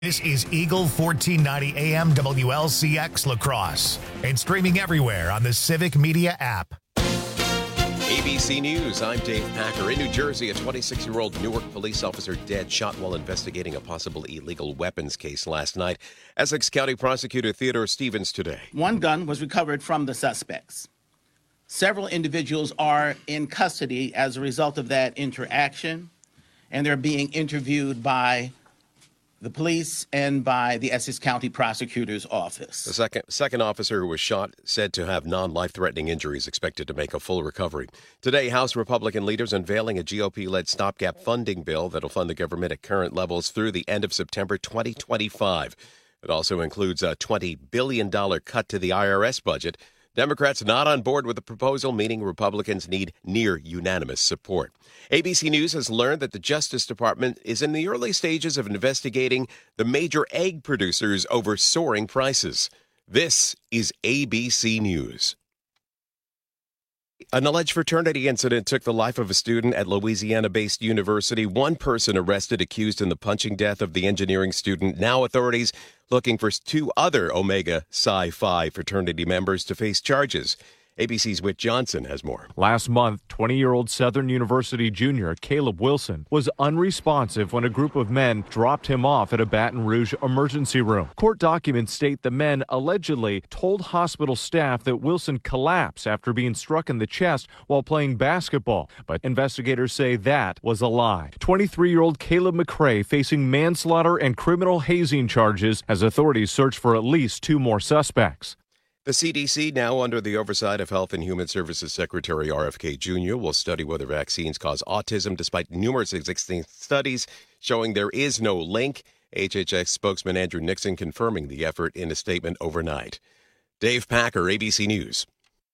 This is Eagle 1490 AM WLCX La Crosse and streaming everywhere on the Civic Media app. ABC News, I'm Dave Packer. In New Jersey, a 26-year-old Newark police officer dead, shot while investigating a possible illegal weapons case last night. Essex County Prosecutor Theodore Stevens today. One gun was recovered from the suspects. Several individuals are in custody as a result of that interaction, and they're being interviewed by the police and by the Essex County Prosecutor's Office. The second officer who was shot said to have non-life-threatening injuries, expected to make a full recovery. Today, House Republican leaders unveiling a GOP-led stopgap funding bill that'll fund the government at current levels through the end of September 2025. It also includes a $20 billion cut to the IRS budget. Democrats not on board with the proposal, meaning Republicans need near unanimous support. ABC News has learned that the Justice Department is in the early stages of investigating the major egg producers over soaring prices. This is ABC News. An alleged fraternity incident took the life of a student at Louisiana-based university. One person arrested, accused in the punching death of the engineering student. Now authorities looking for two other Omega Psi Phi fraternity members to face charges. ABC's Whit Johnson has more. Last month, 20-year-old Southern University junior Caleb Wilson was unresponsive when a group of men dropped him off at a Baton Rouge emergency room. Court documents state the men allegedly told hospital staff that Wilson collapsed after being struck in the chest while playing basketball, but investigators say that was a lie. 23-year-old Caleb McRae facing manslaughter and criminal hazing charges as authorities search for at least two more suspects. The CDC, now under the oversight of Health and Human Services Secretary RFK Jr., will study whether vaccines cause autism, despite numerous existing studies showing there is no link. HHS spokesman Andrew Nixon confirming the effort in a statement overnight. Dave Packer, ABC News.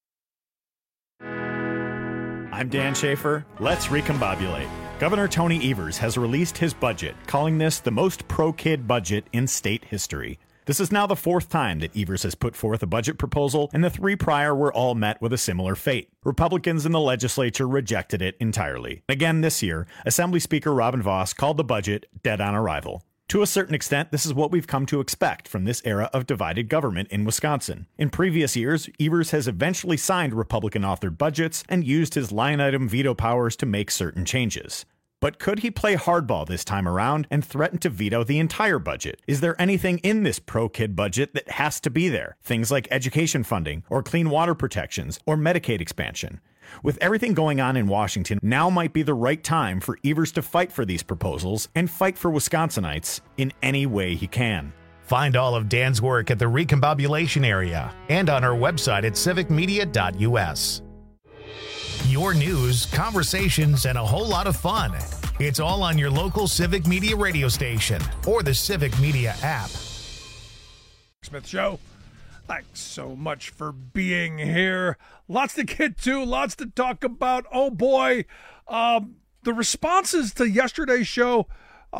I'm Dan Schaefer. Let's recombobulate. Governor Tony Evers has released his budget, calling this the most pro-kid budget in state history. This is now the fourth time that Evers has put forth a budget proposal, and the three prior were all met with a similar fate. Republicans in the legislature rejected it entirely. Again this year, Assembly Speaker Robin Vos called the budget dead on arrival. To a certain extent, this is what we've come to expect from this era of divided government in Wisconsin. In previous years, Evers has eventually signed Republican-authored budgets and used his line-item veto powers to make certain changes. But could he play hardball this time around and threaten to veto the entire budget? Is there anything in this pro-kid budget that has to be there? Things like education funding, or clean water protections, or Medicaid expansion. With everything going on in Washington, now might be the right time for Evers to fight for these proposals and fight for Wisconsinites in any way he can. Find all of Dan's work at the Recombobulation area and on our website at civicmedia.us. Your news, conversations, and a whole lot of fun. It's all on your local Civic Media radio station or the Civic Media app. Smith Show. Thanks so much for being here. Lots to get to, lots to talk about. Oh boy, the responses to yesterday's show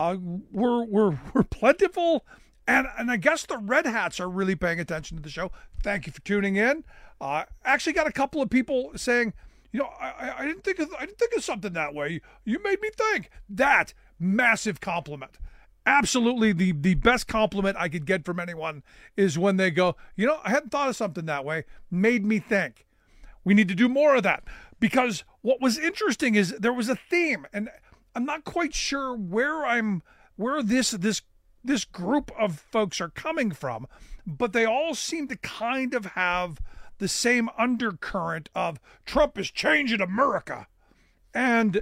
were plentiful, and I guess the Red Hats are really paying attention to the show. Thank you for tuning in. Actually got a couple of people saying, you know, I didn't think of something that way. You made me think. That massive compliment. Absolutely the best compliment I could get from anyone is when they go, you know, I hadn't thought of something that way. Made me think. We need to do more of that, because what was interesting is there was a theme, and I'm not quite sure where this group of folks are coming from, but they all seem to kind of have the same undercurrent of Trump is changing America, and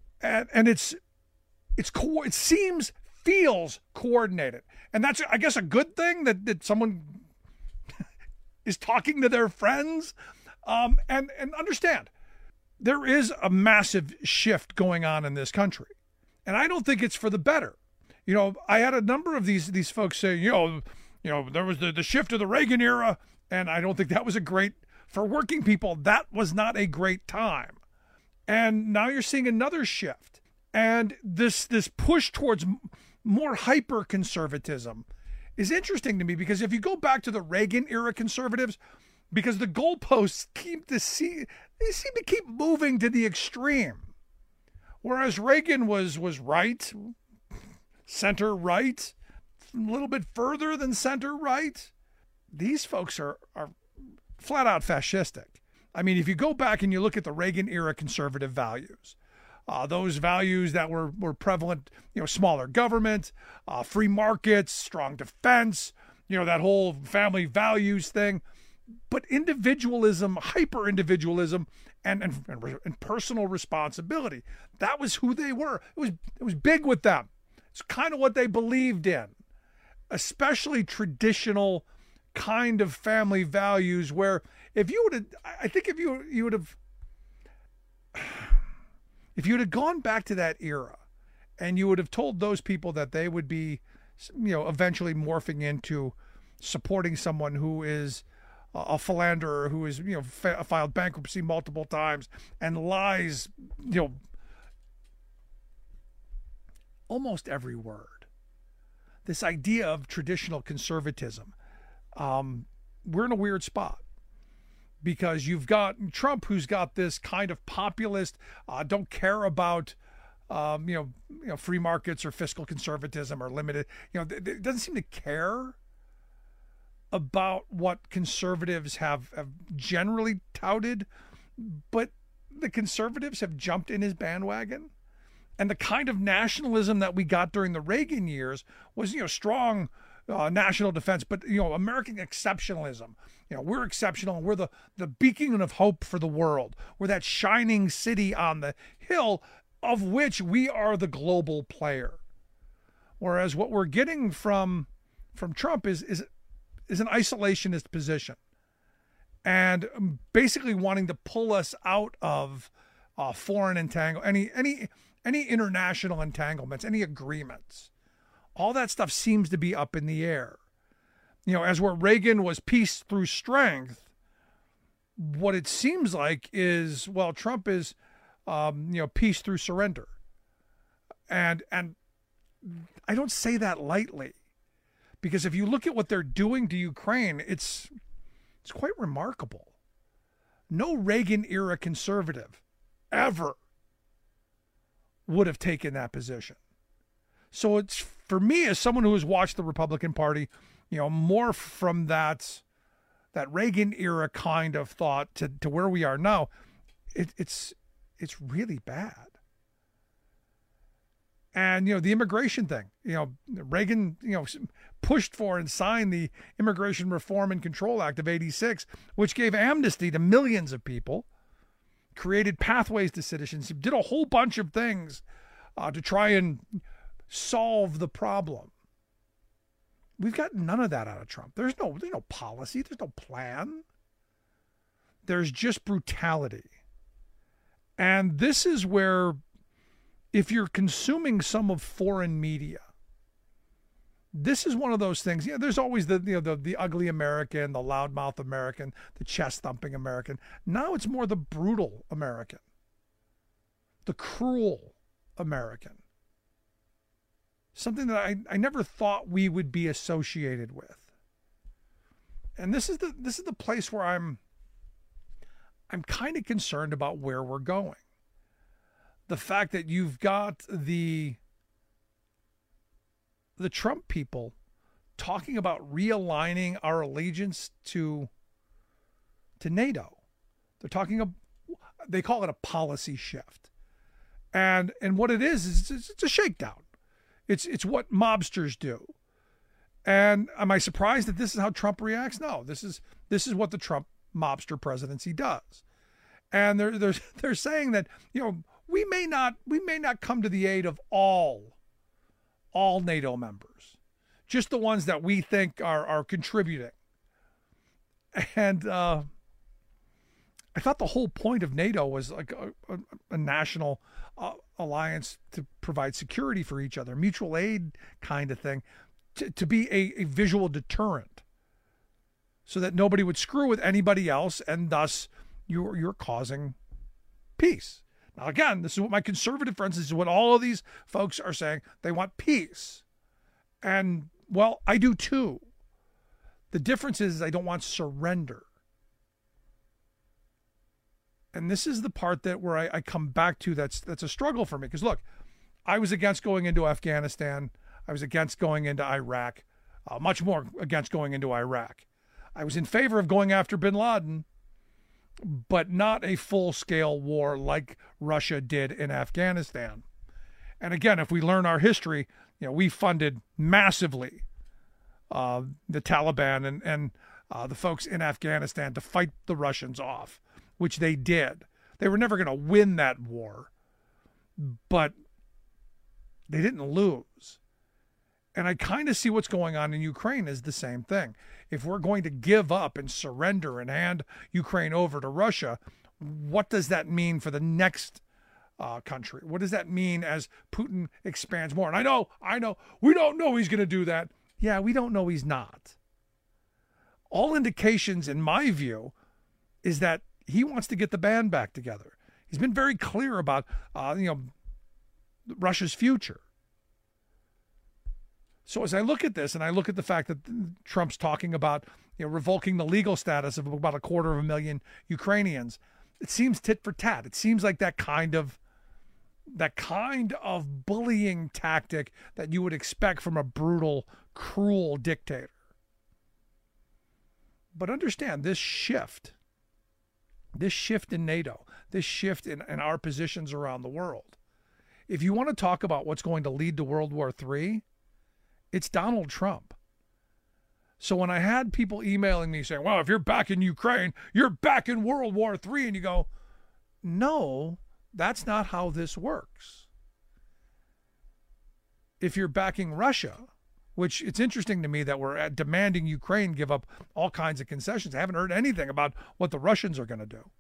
feels coordinated, and that's, I guess, a good thing that someone is talking to their friends, and understand there is a massive shift going on in this country, and I don't think it's for the better. You know, I had a number of these folks say, you know, there was the shift of the Reagan era. And I don't think that was for working people, that was not a great time. And now you're seeing another shift. And this push towards more hyper-conservatism is interesting to me, because if you go back to the Reagan-era conservatives, because the goalposts seem to keep moving to the extreme. Whereas Reagan was right, center-right, little bit further than center right. These folks are flat out fascistic. I mean, if you go back and you look at the Reagan era conservative values, those values that were prevalent, smaller government, free markets, strong defense, that whole family values thing. But individualism, hyper-individualism, and personal responsibility, that was who they were. It was big with them. It's kind of what they believed in, especially traditional kind of family values where if you would have gone back to that era and you would have told those people that they would be, eventually morphing into supporting someone who is a philanderer, who is, filed bankruptcy multiple times and lies, almost every word. This idea of traditional conservatism, we're in a weird spot because you've got Trump, who's got this kind of populist, don't care about, free markets or fiscal conservatism or limited, it doesn't seem to care about what conservatives have generally touted, but the conservatives have jumped in his bandwagon. And the kind of nationalism that we got during the Reagan years was, strong national defense, but, American exceptionalism. We're exceptional and we're the beacon of hope for the world. We're that shining city on the hill of which we are the global player. Whereas what we're getting from Trump is an isolationist position and basically wanting to pull us out of foreign any international entanglements, any agreements. All that stuff seems to be up in the air. As where Reagan was peace through strength, what it seems like is, well, Trump is, peace through surrender. And I don't say that lightly, because if you look at what they're doing to Ukraine, it's quite remarkable. No Reagan era conservative ever would have taken that position. So it's, for me, as someone who has watched the Republican Party, more from that Reagan era kind of thought to where we are now, it's really bad. And, the immigration thing, Reagan, pushed for and signed the Immigration Reform and Control Act of '86, which gave amnesty to millions of people, created pathways to citizenship, did a whole bunch of things to try and solve the problem. We've got none of that out of Trump. There's no policy. There's no plan. There's just brutality. And this is where, if you're consuming some of foreign media, this is one of those things. There's always the ugly American, the loudmouth American, the chest-thumping American. Now it's more the brutal American, the cruel American. Something that I never thought we would be associated with. And this is the place where I'm kind of concerned about where we're going. The fact that you've got the Trump people talking about realigning our allegiance to NATO. They call it a policy shift. And what it is it's a shakedown. It's what mobsters do. And am I surprised that this is how Trump reacts? No, this is what the Trump mobster presidency does. And they're saying that, we may not come to the aid of all NATO members, just the ones that we think are contributing. And I thought the whole point of NATO was like a national alliance to provide security for each other, mutual aid kind of thing, to be a visual deterrent so that nobody would screw with anybody else, and thus you're causing peace. Now, again, this is what my conservative friends, this is what all of these folks are saying. They want peace. And, well, I do too. The difference is I don't want surrender. And this is the part where I come back to that's a struggle for me. Because, look, I was against going into Afghanistan. I was against going into Iraq, much more against going into Iraq. I was in favor of going after bin Laden, but not a full-scale war like Russia did in Afghanistan. And again, if we learn our history, we funded massively the Taliban and the folks in Afghanistan to fight the Russians off, which they did. They were never going to win that war, but they didn't lose. And I kind of see what's going on in Ukraine is the same thing. If we're going to give up and surrender and hand Ukraine over to Russia, what does that mean for the next country? What does that mean as Putin expands more? And I know, we don't know he's going to do that. Yeah, we don't know he's not. All indications, in my view, is that he wants to get the band back together. He's been very clear about, Russia's future. So as I look at this, and I look at the fact that Trump's talking about, revoking the legal status of about 250,000 Ukrainians, it seems tit for tat. It seems like that kind of bullying tactic that you would expect from a brutal, cruel dictator. But understand this shift in NATO, this shift in our positions around the world. If you want to talk about what's going to lead to World War III, it's Donald Trump. So when I had people emailing me saying, well, if you're back in Ukraine, you're back in World War III, and you go, no, that's not how this works. If you're backing Russia, which it's interesting to me that we're demanding Ukraine give up all kinds of concessions. I haven't heard anything about what the Russians are going to do.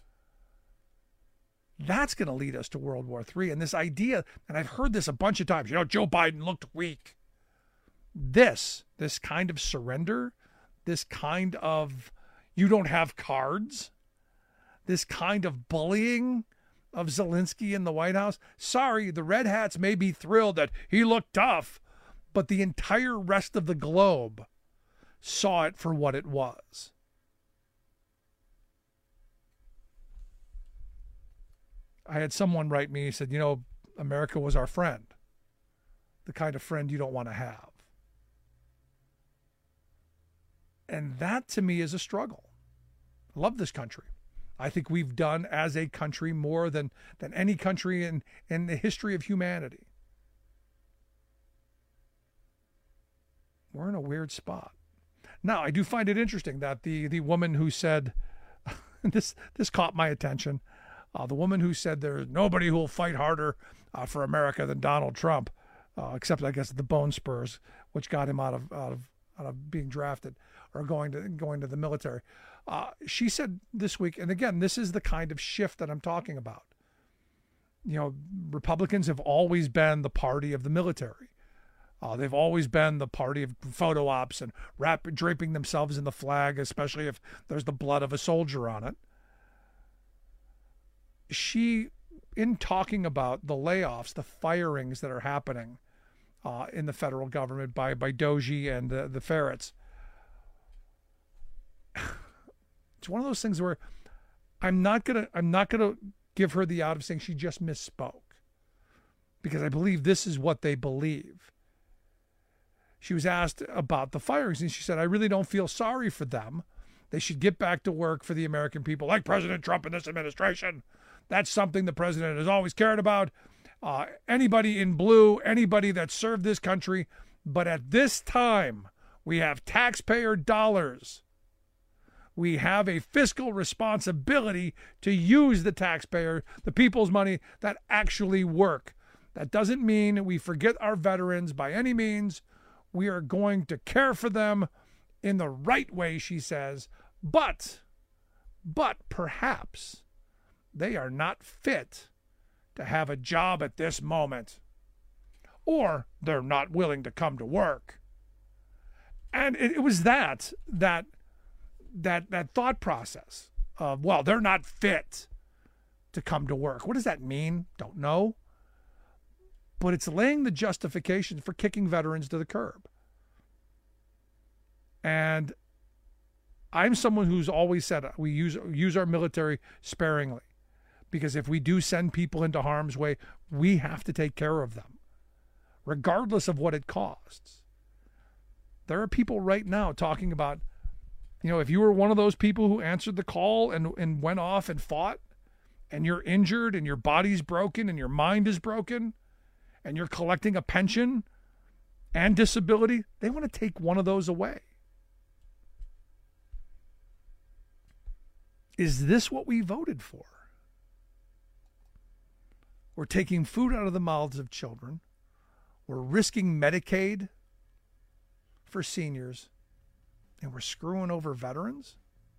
That's going to lead us to World War III. And this idea, and I've heard this a bunch of times, Joe Biden looked weak. This kind of surrender, this kind of you don't have cards, this kind of bullying of Zelensky in the White House. Sorry, the Red Hats may be thrilled that he looked tough, but the entire rest of the globe saw it for what it was. I had someone write me, he said, America was our friend, the kind of friend you don't want to have. And that, to me, is a struggle. I love this country. I think we've done, as a country, more than any country in the history of humanity. We're in a weird spot. Now, I do find it interesting that the woman who said, this caught my attention, the woman who said there's nobody who will fight harder for America than Donald Trump, except, I guess, the Bone Spurs, which got him out of being drafted or going to the military. She said this week, and again, this is the kind of shift that I'm talking about. Republicans have always been the party of the military. They've always been the party of photo ops and draping themselves in the flag, especially if there's the blood of a soldier on it. She, in talking about the layoffs, the firings that are happening in the federal government by Doji and the ferrets, it's one of those things where I'm not gonna give her the out of saying she just misspoke, because I believe this is what they believe. She was asked about the firings, and she said, I really don't feel sorry for them. They should get back to work for the American people, like President Trump and this administration. That's something the president has always cared about. Anybody in blue, anybody that served this country. But at this time, we have taxpayer dollars. We have a fiscal responsibility to use the people's money that actually work. That doesn't mean we forget our veterans by any means. We are going to care for them in the right way, she says, but perhaps they are not fit to have a job at this moment, or they're not willing to come to work. And it was that thought process of, well, they're not fit to come to work. What does that mean? Don't know. But it's laying the justification for kicking veterans to the curb. And I'm someone who's always said we use our military sparingly, because if we do send people into harm's way, we have to take care of them. regardless of what it costs. There are people right now talking about, if you were one of those people who answered the call and went off and fought, and you're injured and your body's broken and your mind is broken, and you're collecting a pension and disability, they want to take one of those away. Is this what we voted for? We're taking food out of the mouths of children. We're risking Medicaid for seniors. And we're screwing over veterans?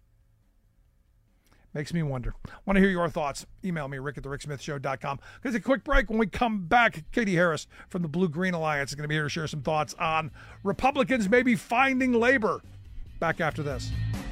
Makes me wonder. Want to hear your thoughts? Email me, rick@thericksmithshow.com. There's a quick break. When we come back, Katie Harris from the Blue Green Alliance is going to be here to share some thoughts on Republicans maybe finding labor. Back after this.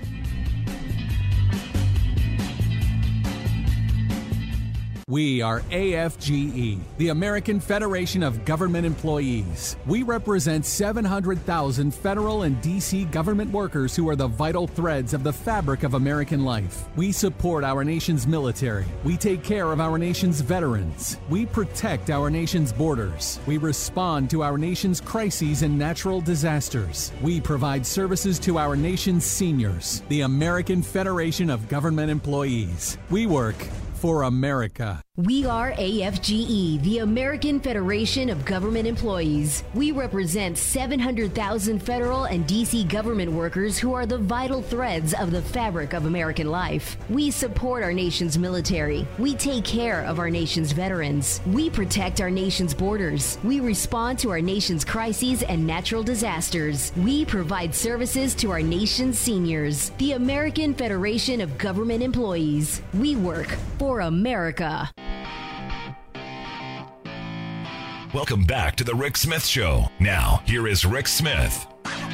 We are AFGE, the American Federation of Government Employees. We represent 700,000 federal and D.C. government workers who are the vital threads of the fabric of American life. We support our nation's military. We take care of our nation's veterans. We protect our nation's borders. We respond to our nation's crises and natural disasters. We provide services to our nation's seniors. The American Federation of Government Employees. We work for America. We are AFGE, the American Federation of Government Employees. We represent 700,000 federal and D.C. government workers who are the vital threads of the fabric of American life. We support our nation's military. We take care of our nation's veterans. We protect our nation's borders. We respond to our nation's crises and natural disasters. We provide services to our nation's seniors. The American Federation of Government Employees. We work for America. Welcome back to the Rick Smith Show. Now, here is Rick Smith.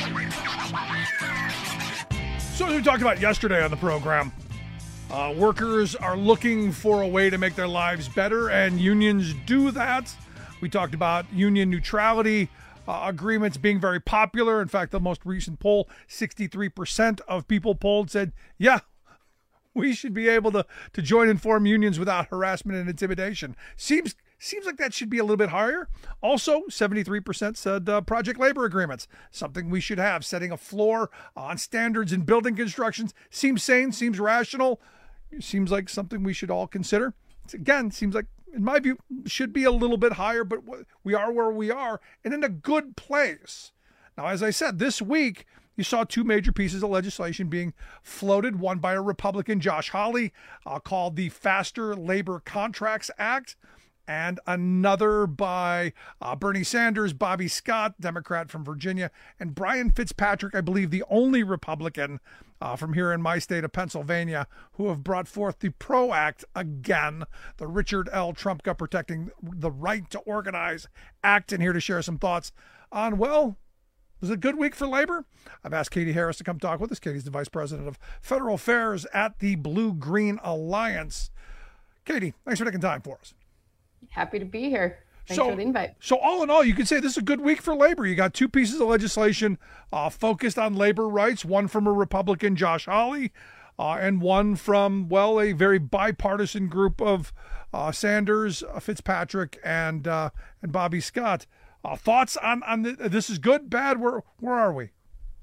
So as we talked about yesterday on the program, workers are looking for a way to make their lives better, and unions do that. We talked about union neutrality agreements being very popular. In fact, the most recent poll, 63% of people polled said, yeah, we should be able to join and form unions without harassment and intimidation. Seems like that should be a little bit higher. Also, 73% said project labor agreements, something we should have. Setting a floor on standards in building constructions seems sane, seems rational, seems like something we should all consider. Again, seems like, in my view, should be a little bit higher, but we are where we are and in a good place. Now, as I said, this week, you saw two major pieces of legislation being floated, one by a Republican, Josh Hawley, called the Faster Labor Contracts Act, and another by Bernie Sanders, Bobby Scott, Democrat from Virginia, and Brian Fitzpatrick, I believe the only Republican from here in my state of Pennsylvania, who have brought forth the PRO Act again, the Richard L. Trumka Protecting the Right to Organize Act, and here to share some thoughts on, well, was it a good week for labor? I've asked Katie Harris to come talk with us. Katie's the Vice President of Federal Affairs at the Blue Green Alliance. Katie, thanks for taking time for us. Happy to be here. Thanks for the invite. So all in all, you could say this is a good week for labor. You got two pieces of legislation focused on labor rights, one from a Republican, Josh Hawley, and one from, well, a very bipartisan group of Sanders, Fitzpatrick, and Bobby Scott. Thoughts on this is good, bad? Where are we?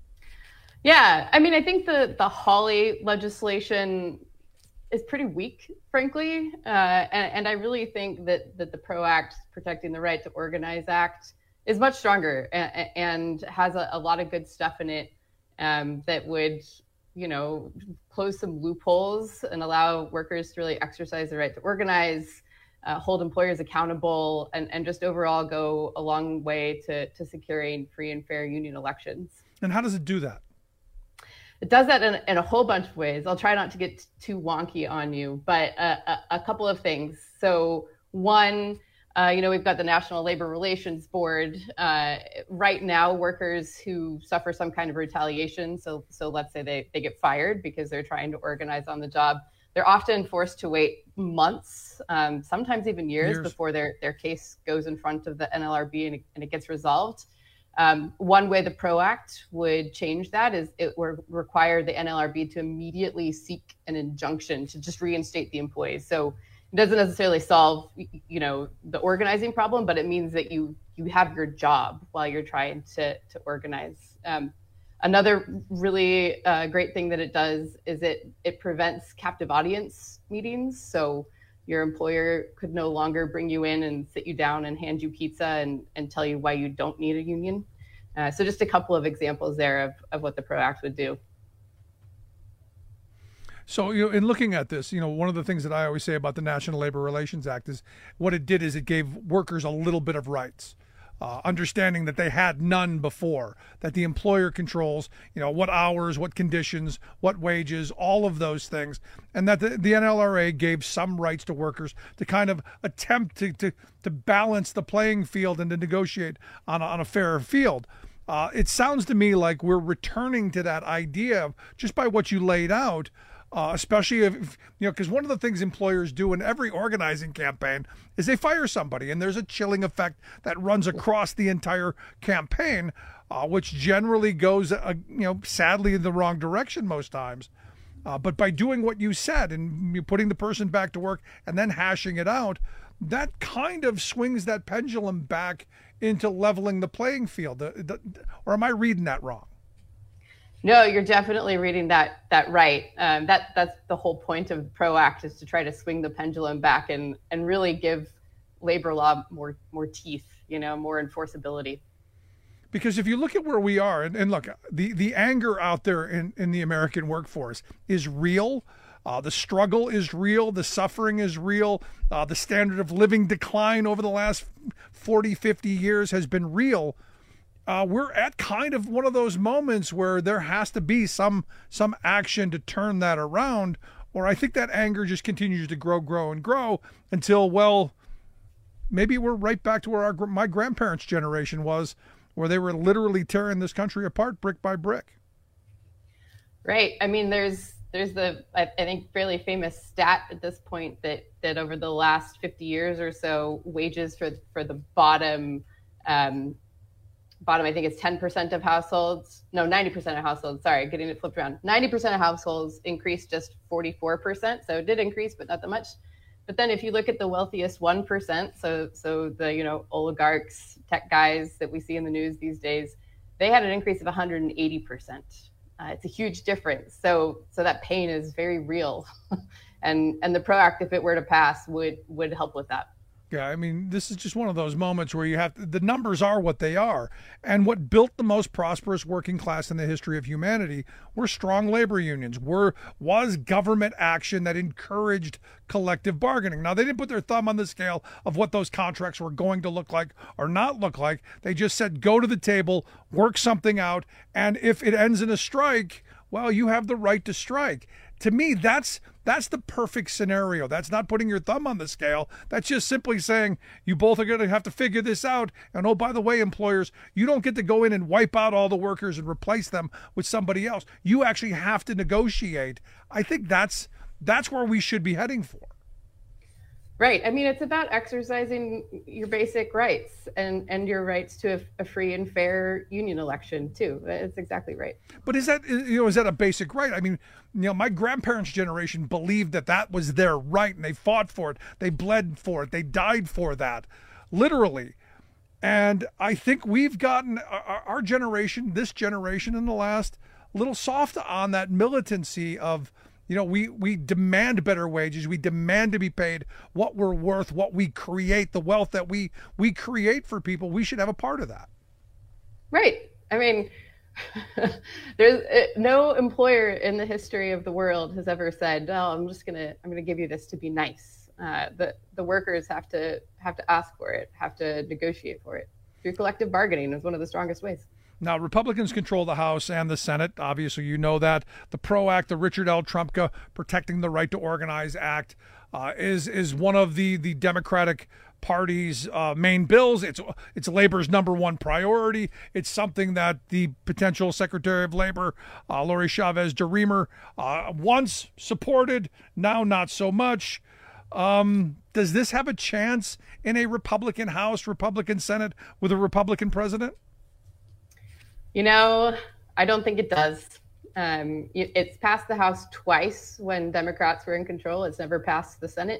Yeah, I mean, I think the Hawley legislation is pretty weak, frankly. And I really think that the PRO Act, Protecting the Right to Organize Act, is much stronger and has a lot of good stuff in it that would, close some loopholes and allow workers to really exercise the right to organize, hold employers accountable, and just overall go a long way to securing free and fair union elections. And how does it do that? It does that in a whole bunch of ways. I'll try not to get too wonky on you, but a couple of things. So one, we've got the National Labor Relations Board. Right now, workers who suffer some kind of retaliation, so let's say they get fired because they're trying to organize on the job, they're often forced to wait months, sometimes even years before their case goes in front of the NLRB and it gets resolved. One way the PRO Act would change that is it would require the NLRB to immediately seek an injunction to just reinstate the employees. So it doesn't necessarily solve, the organizing problem, but it means that you have your job while you're trying to organize. Another really great thing that it does is it prevents captive audience meetings. So your employer could no longer bring you in and sit you down and hand you pizza and tell you why you don't need a union. So just a couple of examples there of what the PRO Act would do. So, in looking at this, one of the things that I always say about the National Labor Relations Act is what it did is it gave workers a little bit of rights, understanding that they had none before, that the employer controls, what hours, what conditions, what wages, all of those things, and that the NLRA gave some rights to workers to kind of attempt to balance the playing field and to negotiate on a fairer field. It sounds to me like we're returning to that idea just by what you laid out. Especially if, because one of the things employers do in every organizing campaign is they fire somebody, and there's a chilling effect that runs across the entire campaign, which generally goes, sadly in the wrong direction most times. But by doing what you said and putting the person back to work and then hashing it out, that kind of swings that pendulum back into leveling the playing field. Or am I reading that wrong? No, you're definitely reading that right. That's the whole point of PRO Act, is to try to swing the pendulum back and really give labor law more teeth, more enforceability. Because if you look at where we are, and look, the anger out there in the American workforce is real. The struggle is real. The suffering is real. The standard of living decline over the last 40, 50 years has been real. We're at kind of one of those moments where there has to be some action to turn that around, or I think that anger just continues to grow and grow until, well, maybe we're right back to where my grandparents' generation was, where they were literally tearing this country apart brick by brick. Right. I mean, there's the, I think, fairly famous stat at this point that over the last 50 years or so, wages for the bottom, I think it's 10% of households, no, 90% of households, sorry, getting it flipped around. 90% of households increased just 44%. So it did increase, but not that much. But then if you look at the wealthiest 1%, so the, oligarchs, tech guys that we see in the news these days, they had an increase of 180%. It's a huge difference. So that pain is very real. and the PRO Act, if it were to pass, would help with that. Yeah, I mean, this is just one of those moments where the numbers are what they are. And what built the most prosperous working class in the history of humanity were strong labor unions, was government action that encouraged collective bargaining. Now, they didn't put their thumb on the scale of what those contracts were going to look like or not look like. They just said, go to the table, work something out, and if it ends in a strike, well, you have the right to strike. To me, that's the perfect scenario. That's not putting your thumb on the scale. That's just simply saying you both are going to have to figure this out. And oh, by the way, employers, you don't get to go in and wipe out all the workers and replace them with somebody else. You actually have to negotiate. I think that's where we should be heading for. Right. I mean, it's about exercising your basic rights and your rights to a free and fair union election, too. It's exactly right. But is that a basic right? I mean, my grandparents' generation believed that was their right, and they fought for it. They bled for it. They died for that, literally. And I think we've gotten our generation, this generation in the last, a little soft on that militancy of, we demand better wages. We demand to be paid what we're worth, what we create, the wealth that we create for people. We should have a part of that. Right. I mean, there's no employer in the history of the world has ever said, "Oh, I'm going to give you this to be nice." The workers have to ask for it, have to negotiate for it. Through collective bargaining is one of the strongest ways. Now, Republicans control the House and the Senate. Obviously, you know that. The PRO Act, the Richard L. Trumka Protecting the Right to Organize Act, is one of the Democratic Party's main bills. It's Labor's number one priority. It's something that the potential Secretary of Labor, Lori Chavez-DeRemer, once supported, now not so much. Does this have a chance in a Republican House, Republican Senate with a Republican president? I don't think it does. It's passed the House twice when Democrats were in control. It's never passed the Senate.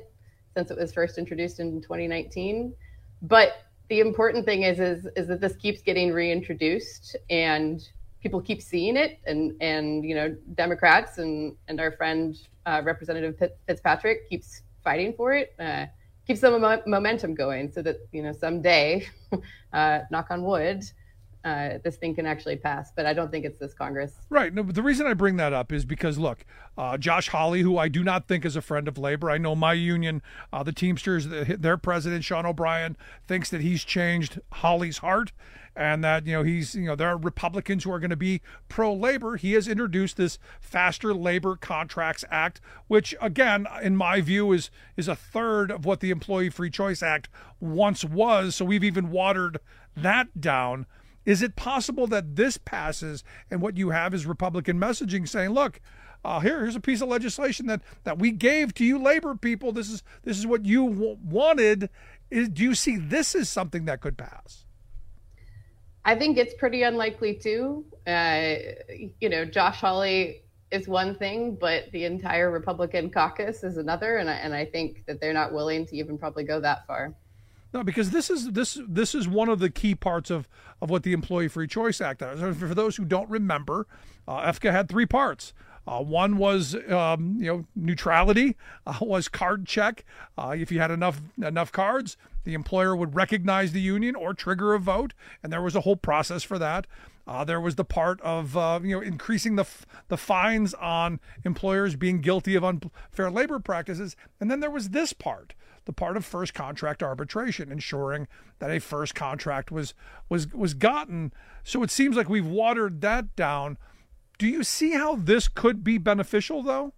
since it was first introduced in 2019. But the important thing is that this keeps getting reintroduced and people keep seeing it, and you know, Democrats and our friend Representative Fitzpatrick keeps fighting for it, keeps some momentum going, so that, you know, someday, knock on wood, this thing can actually pass. But I don't think it's this Congress. Right. No, but the reason I bring that up is because, look, Josh Hawley, who I do not think is a friend of labor. I know my union, the Teamsters, their president, Sean O'Brien, thinks that he's changed Hawley's heart, and that, you know, there are Republicans who are going to be pro-labor. He has introduced this Faster Labor Contracts Act, which, again, in my view, is a third of what the Employee Free Choice Act once was. So we've even watered that down. Is it possible that this passes and what you have is Republican messaging saying, look, here's a piece of legislation that we gave to you labor people. This is what you wanted. Do you see this as something that could pass? I think it's pretty unlikely too. You know, Josh Hawley is one thing, but the entire Republican caucus is another. And I think that they're not willing to even probably go that far. No, because this is one of the key parts of what the Employee Free Choice Act is. For those who don't remember, EFCA had three parts. One was neutrality, was card check. If you had enough cards, the employer would recognize the union or trigger a vote, and there was a whole process for that. There was the part of increasing the fines on employers being guilty of unfair labor practices, and then there was this part, the part of first contract arbitration, ensuring that a first contract was gotten. So it seems like we've watered that down. Do you see how this could be beneficial, though?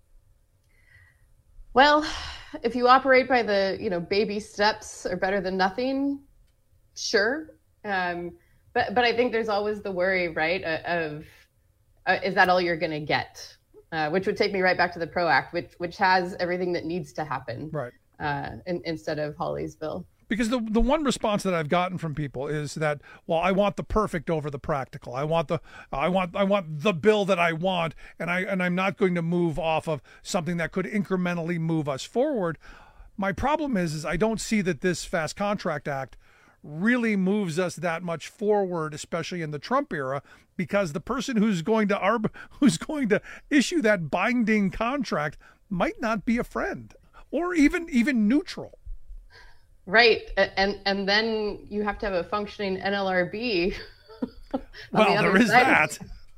Well, if you operate by the baby steps are better than nothing, sure. But I think there's always the worry, right, of is that all you're going to get? Which would take me right back to the PRO Act, which has everything that needs to happen, right? Instead of Hawley's bill. Because the one response that I've gotten from people is that, well, I want the perfect over the practical. I want the bill that I want, and I'm not going to move off of something that could incrementally move us forward. My problem is I don't see that this Fast Contract Act really moves us that much forward, especially in the Trump era, because the person who's going to issue that binding contract might not be a friend or even neutral. Right. And then you have to have a functioning NLRB. Well, there is that.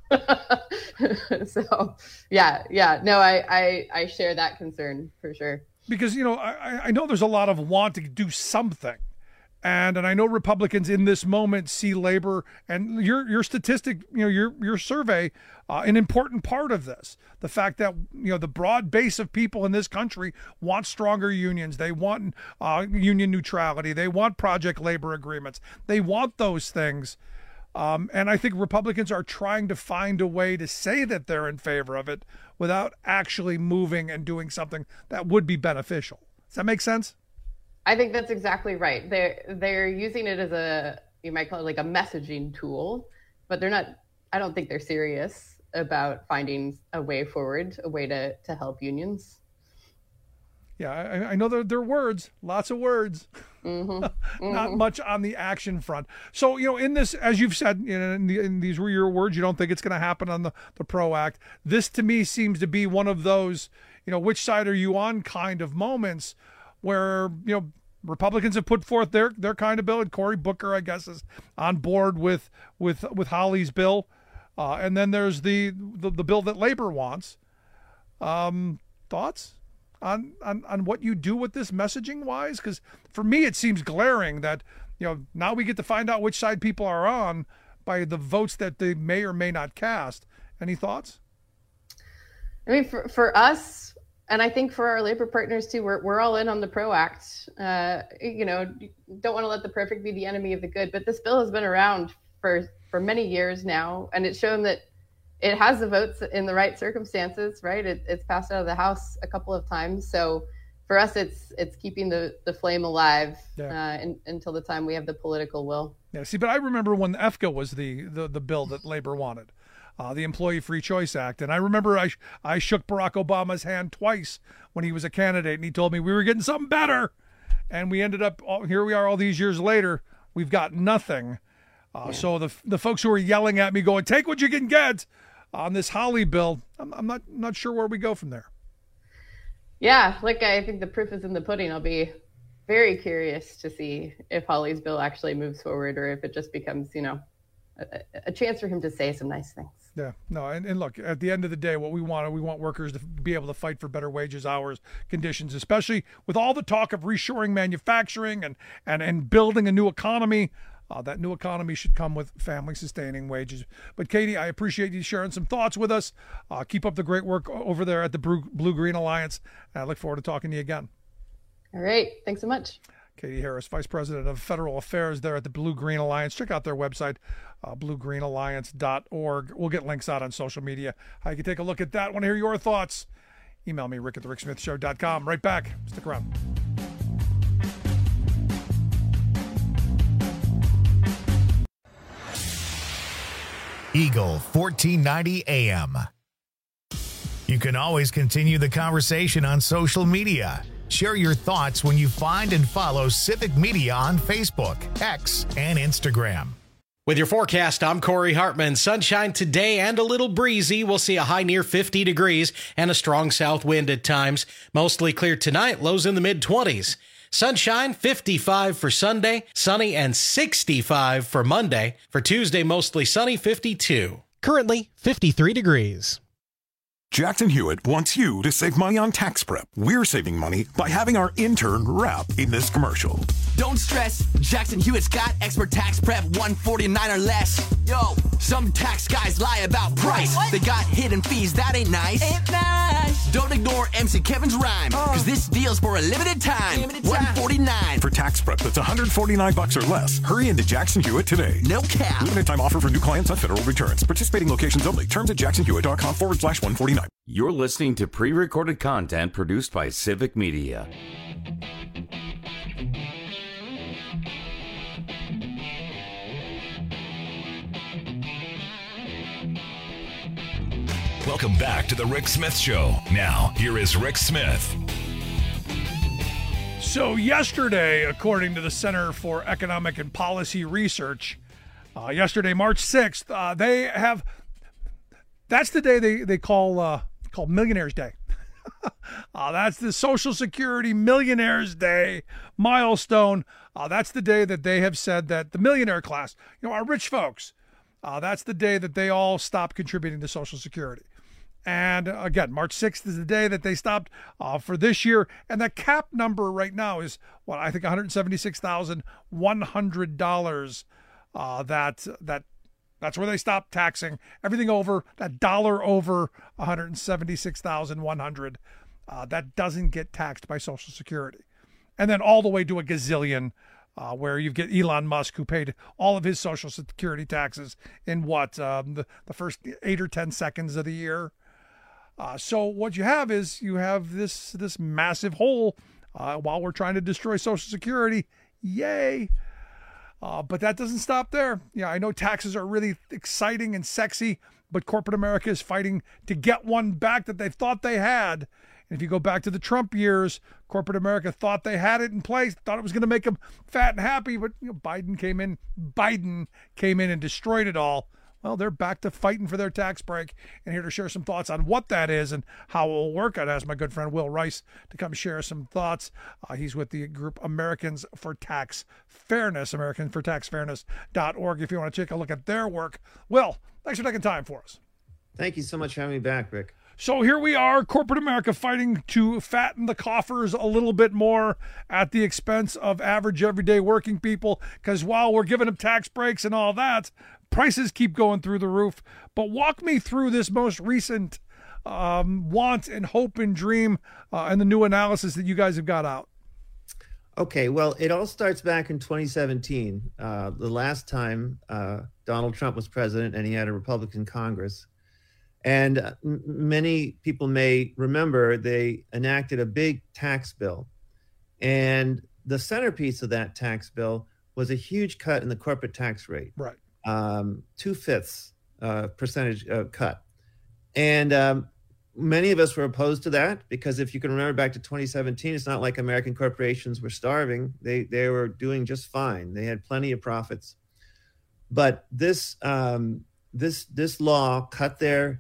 So, yeah. No, I share that concern for sure. Because, I know there's a lot of want to do something. And I know Republicans in this moment see labor and your statistic, your survey, an important part of this. The fact that, the broad base of people in this country want stronger unions. They want union neutrality. They want project labor agreements. They want those things. And I think Republicans are trying to find a way to say that they're in favor of it without actually moving and doing something that would be beneficial. Does that make sense? I think that's exactly right. They're using it as you might call it like a messaging tool, but they're not. I don't think they're serious about finding a way forward, a way to help unions. Yeah, I know they're words, lots of words, not much on the action front. So, in this, as you've said, in these were your words, you don't think it's going to happen on the PRO Act. This to me seems to be one of those, which side are you on kind of moments where, Republicans have put forth their kind of bill, and Cory Booker, I guess, is on board with Hawley's bill. And then there's the bill that labor wants. Thoughts on what you do with this messaging wise? Because for me, it seems glaring that, now we get to find out which side people are on by the votes that they may or may not cast. Any thoughts? I mean, for us, and I think for our labor partners too, we're all in on the PRO Act. Don't want to let the perfect be the enemy of the good, but this bill has been around for many years now, and it's shown that it has the votes in the right circumstances, right? It's passed out of the House a couple of times. So for us, it's keeping the flame alive until the time we have the political will. Yeah, see, but I remember when EFCA was the bill that labor wanted. the Employee Free Choice Act. And I remember I shook Barack Obama's hand twice when he was a candidate, and he told me we were getting something better. And we ended up, here we are all these years later, we've got nothing. So the folks who are yelling at me going, take what you can get on this Hawley bill, I'm not sure where we go from there. Yeah, look, I think the proof is in the pudding. I'll be very curious to see if Hawley's bill actually moves forward or if it just becomes, a chance for him to say some nice things. Yeah, no, and look, at the end of the day, what we want workers to be able to fight for better wages, hours, conditions, especially with all the talk of reshoring manufacturing and building a new economy. That new economy should come with family-sustaining wages. But Katie, I appreciate you sharing some thoughts with us. Keep up the great work over there at the Blue-Green Alliance. And I look forward to talking to you again. All right. Thanks so much. Katie Harris, Vice President of Federal Affairs there at the Blue-Green Alliance. Check out their website, bluegreenalliance.org. We'll get links out on social media. How you can take a look at that. Want to hear your thoughts? Email me, rick@thericksmithshow.com. Right back. Stick around. Eagle 1490 AM. You can always continue the conversation on social media. Share your thoughts when you find and follow Civic Media on Facebook, X, and Instagram. With your forecast, I'm Corey Hartman. Sunshine today and a little breezy. We'll see a high near 50 degrees and a strong south wind at times. Mostly clear tonight, lows in the mid-20s. Sunshine, 55 for Sunday, sunny and 65 for Monday. For Tuesday, mostly sunny, 52. Currently, 53 degrees. Jackson Hewitt wants you to save money on tax prep. We're saving money by having our intern rap in this commercial. Don't stress, Jackson Hewitt's got expert tax prep, $149 or less. Yo, some tax guys lie about price. What? They got hidden fees, that ain't nice. Ain't nice. Don't ignore MC Kevin's rhyme, cause this deal's for a limited time. $149. For tax prep that's $149 or less, hurry into Jackson Hewitt today. No cap. Limited time offer for new clients on federal returns. Participating locations only. Terms at jacksonhewitt.com/149. You're listening to pre-recorded content produced by Civic Media. Welcome back to the Rick Smith Show. Now, here is Rick Smith. So yesterday, according to the Center for Economic and Policy Research, yesterday, March 6th, that's the day they call Millionaires Day. That's the Social Security Millionaires Day milestone. That's the day that they have said that the millionaire class, our rich folks, that's the day that they all stop contributing to Social Security. And again, March 6th is the day that they stopped for this year. And the cap number right now is, I think $176,100. That's where they stop taxing. Everything over that dollar over $176,100, that doesn't get taxed by Social Security. And then all the way to a gazillion, where you get Elon Musk, who paid all of his Social Security taxes in the first 8 or 10 seconds of the year. So what you have is this massive hole while we're trying to destroy Social Security. Yay! But that doesn't stop there. Yeah, I know taxes are really exciting and sexy, but corporate America is fighting to get one back that they thought they had. And if you go back to the Trump years, corporate America thought they had it in place, thought it was going to make them fat and happy, but Biden came in and destroyed it all. Well, they're back to fighting for their tax break, and here to share some thoughts on what that is and how it will work. I'd ask my good friend Will Rice to come share some thoughts. He's with the group Americans for Tax Fairness, AmericanForTaxFairness.org, if you want to take a look at their work. Will, thanks for taking time for us. Thank you so much for having me back, Rick. So here we are, corporate America fighting to fatten the coffers a little bit more at the expense of average everyday working people, because while we're giving them tax breaks and all that, prices keep going through the roof. But walk me through this most recent want and hope and dream and the new analysis that you guys have got out. Okay, well, it all starts back in 2017, the last time Donald Trump was president and he had a Republican Congress. And many people may remember they enacted a big tax bill. And the centerpiece of that tax bill was a huge cut in the corporate tax rate. Right. 2/5 percentage cut. And many of us were opposed to that because if you can remember back to 2017, it's not like American corporations were starving. They were doing just fine. They had plenty of profits. But this law cut their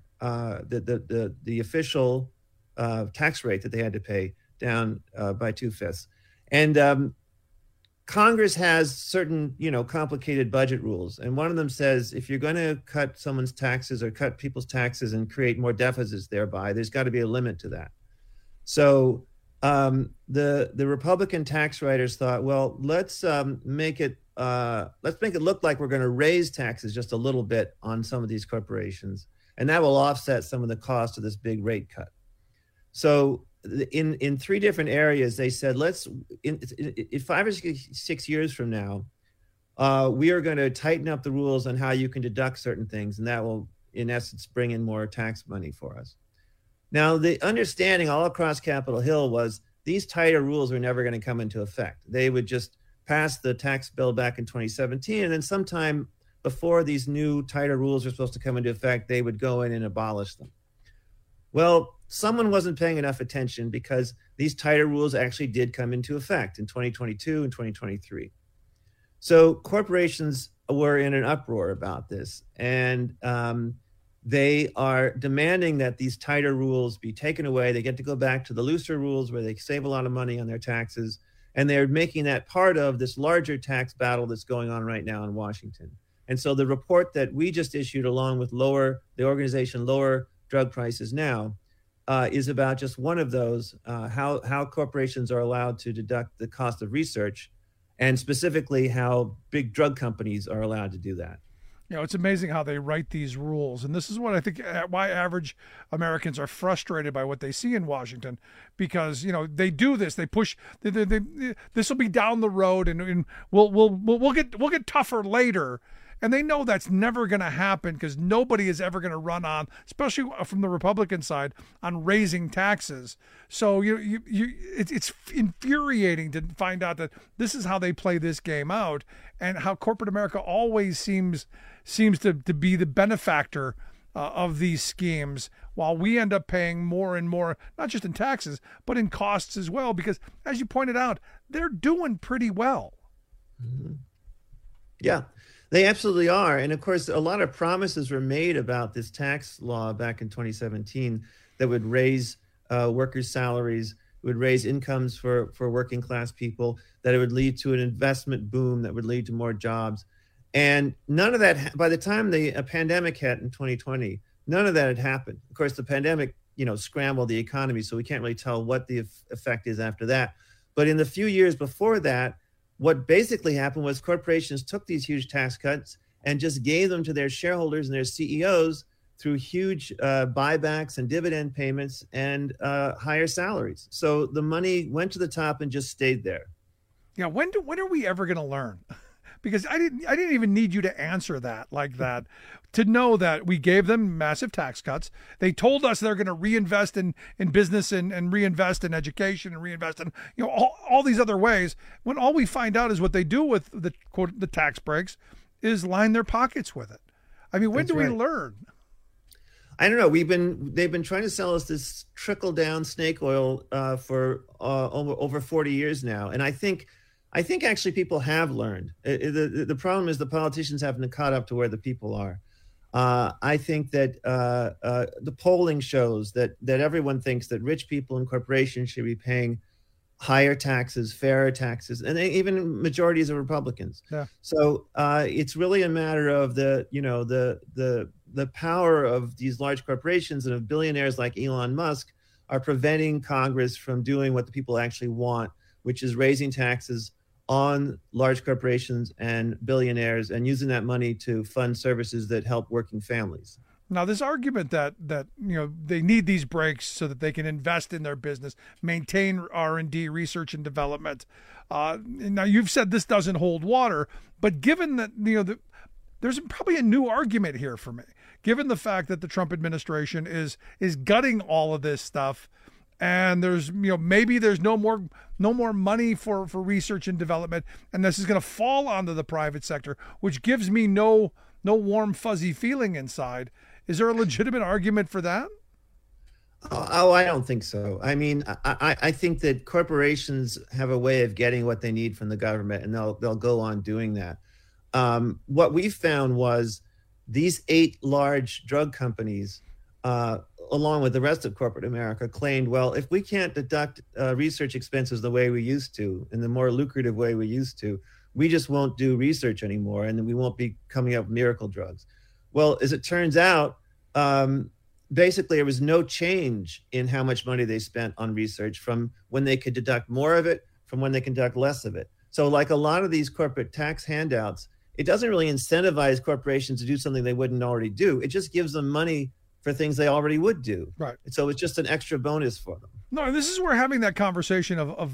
the official tax rate that they had to pay down by 2/5. And Congress has certain, complicated budget rules. And one of them says, if you're going to cut someone's taxes or cut people's taxes and create more deficits thereby, there's got to be a limit to that. So the Republican tax writers thought, well, let's make it look like we're going to raise taxes just a little bit on some of these corporations. And that will offset some of the cost of this big rate cut. So in three different areas, they said, in 5 or 6 years from now, we are going to tighten up the rules on how you can deduct certain things. And that will, in essence, bring in more tax money for us. Now, the understanding all across Capitol Hill was these tighter rules were never going to come into effect. They would just pass the tax bill back in 2017. And then sometime before these new tighter rules are supposed to come into effect, they would go in and abolish them. Well, someone wasn't paying enough attention because these tighter rules actually did come into effect in 2022 and 2023. So corporations were in an uproar about this, and they are demanding that these tighter rules be taken away. They get to go back to the looser rules where they save a lot of money on their taxes, and they're making that part of this larger tax battle that's going on right now in Washington. And so the report that we just issued, along with the organization Lower Drug Prices Now, is about just one of those, how corporations are allowed to deduct the cost of research, and specifically how big drug companies are allowed to do that. It's amazing how they write these rules. And this is what I think why average Americans are frustrated by what they see in Washington, because, they do this, they push, this will be down the road and we'll get tougher later. And they know that's never going to happen because nobody is ever going to run on, especially from the Republican side, on raising taxes. So it's infuriating to find out that this is how they play this game out, and how corporate America always seems to be the benefactor of these schemes, while we end up paying more and more, not just in taxes, but in costs as well, because as you pointed out, they're doing pretty well. Mm-hmm. Yeah. They absolutely are. And of course, a lot of promises were made about this tax law back in 2017 that would raise workers' salaries, would raise incomes for working class people, that it would lead to an investment boom that would lead to more jobs. And none of that, by the time the pandemic hit in 2020, none of that had happened. Of course, the pandemic, scrambled the economy, so we can't really tell what the effect is after that. But in the few years before that, what basically happened was corporations took these huge tax cuts and just gave them to their shareholders and their CEOs through huge buybacks and dividend payments and higher salaries. So the money went to the top and just stayed there. Yeah, when are we ever going to learn? Because I didn't even need you to answer that like that, to know that we gave them massive tax cuts. They told us they're going to reinvest in business and reinvest in education and reinvest in all these other ways, when all we find out is what they do with the tax breaks is line their pockets with it. I mean, when do we learn? I don't know. They've been trying to sell us this trickle down snake oil for over 40 years now, and I think actually people have learned. The problem is the politicians haven't caught up to where the people are. I think that the polling shows that everyone thinks that rich people and corporations should be paying higher taxes, fairer taxes, and even majorities of Republicans. Yeah. So it's really a matter of the power of these large corporations and of billionaires like Elon Musk are preventing Congress from doing what the people actually want, which is raising taxes on large corporations and billionaires and using that money to fund services that help working families. Now, this argument that they need these breaks so that they can invest in their business, maintain R&D, research and development. Now, you've said this doesn't hold water, but given that there's probably a new argument here for me, given the fact that the Trump administration is gutting all of this stuff. And there's, maybe there's no more money for research and development, and this is going to fall onto the private sector, which gives me no no warm, fuzzy feeling inside. Is there a legitimate argument for that? Oh, I don't think so. I mean, I think that corporations have a way of getting what they need from the government, and they'll go on doing that. What we found was these 8 large drug companies, along with the rest of corporate America, claimed, well, if we can't deduct research expenses the way we used to, in the more lucrative way we used to, we just won't do research anymore, and we won't be coming up with miracle drugs. Well, as it turns out, basically, there was no change in how much money they spent on research from when they could deduct more of it from when they can deduct less of it. So like a lot of these corporate tax handouts, it doesn't really incentivize corporations to do something they wouldn't already do. It just gives them money for things they already would do. Right. So it's just an extra bonus for them. No, and this is where having that conversation of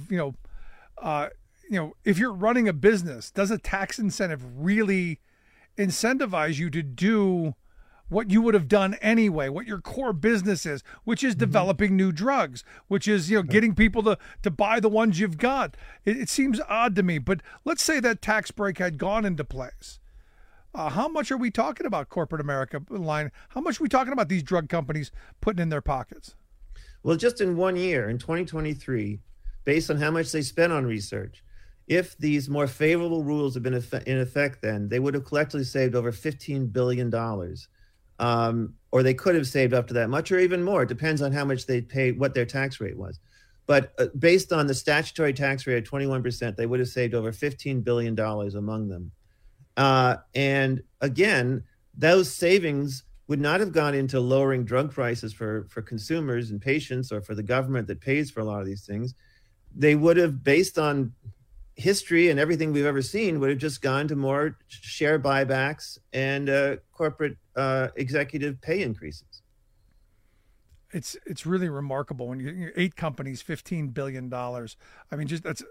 if you're running a business, does a tax incentive really incentivize you to do what you would have done anyway, what your core business is, which is developing new drugs, which is, getting people to buy the ones you've got. It seems odd to me, but let's say that tax break had gone into place. How much are we talking about corporate America line? How much are we talking about these drug companies putting in their pockets? Well, just in 1 year, in 2023, based on how much they spent on research, if these more favorable rules had been in effect then, they would have collectively saved over $15 billion. Or they could have saved up to that much or even more. It depends on how much they paid, what their tax rate was. But based on the statutory tax rate of 21%, they would have saved over $15 billion among them. And again, those savings would not have gone into lowering drug prices for consumers and patients or for the government that pays for a lot of these things. They would have, based on history and everything we've ever seen, would have just gone to more share buybacks and corporate executive pay increases. It's really remarkable when you're 8 companies, $15 billion. I mean, just that's,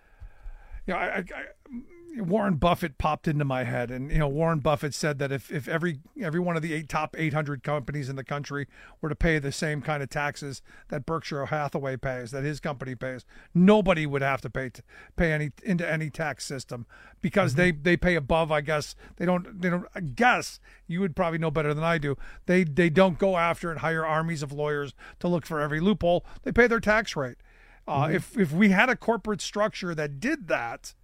Warren Buffett popped into my head, and Warren Buffett said that if every one of the top 800 companies in the country were to pay the same kind of taxes that Berkshire Hathaway pays, that his company pays, nobody would have to pay into any tax system because they pay above. I guess they don't. I guess you would probably know better than I do. They don't go after and hire armies of lawyers to look for every loophole. They pay their tax rate. If we had a corporate structure that did that,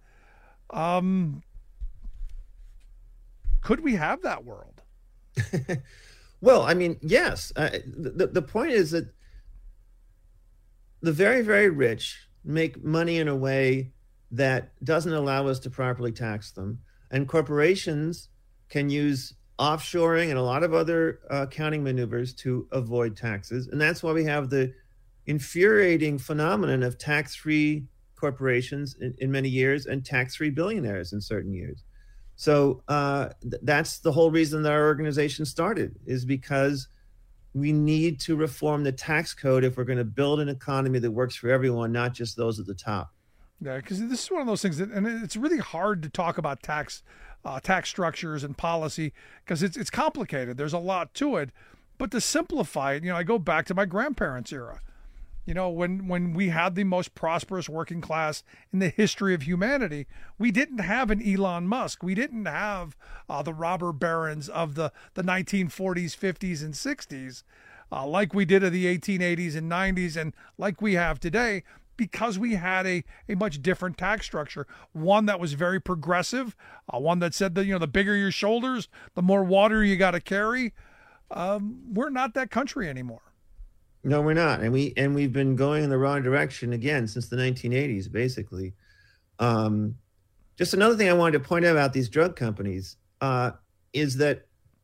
could we have that world? Well, I mean, yes. The point is that the very, very rich make money in a way that doesn't allow us to properly tax them. And corporations can use offshoring and a lot of other accounting maneuvers to avoid taxes. And that's why we have the infuriating phenomenon of tax-free corporations in many years and tax-free billionaires in certain years. So that's the whole reason that our organization started, is because we need to reform the tax code if we're going to build an economy that works for everyone, not just those at the top. Yeah, because this is one of those things that, and it's really hard to talk about tax structures and policy because it's complicated. There's a lot to it, but to simplify it, I go back to my grandparents' era. When we had the most prosperous working class in the history of humanity, we didn't have an Elon Musk. We didn't have the robber barons of the 1940s, 50s, and 60s like we did in the 1880s and 90s and like we have today, because we had a much different tax structure, one that was very progressive, one that said that, the bigger your shoulders, the more water you got to carry. We're not that country anymore. No, we're not. And we've been going in the wrong direction again since the 1980s, basically. Just another thing I wanted to point out about these drug companies is that